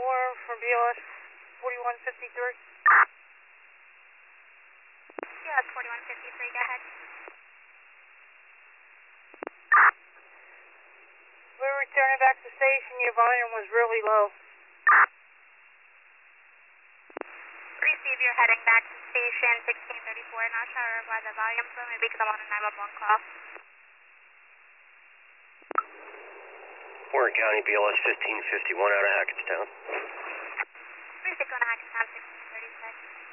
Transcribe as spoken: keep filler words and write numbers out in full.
Warren from B L S forty-one fifty-three. B L S forty-one fifty-three, go ahead. We were returning back to the station. Your volume was really low. Receive, you're heading back to station sixteen thirty-four. Not sure why the volume's low, maybe because I'm on a nine one one call. Warren County, B L S fifteen fifty-one out of Hackettstown. Receive, going to Hackettstown sixteen thirty-six.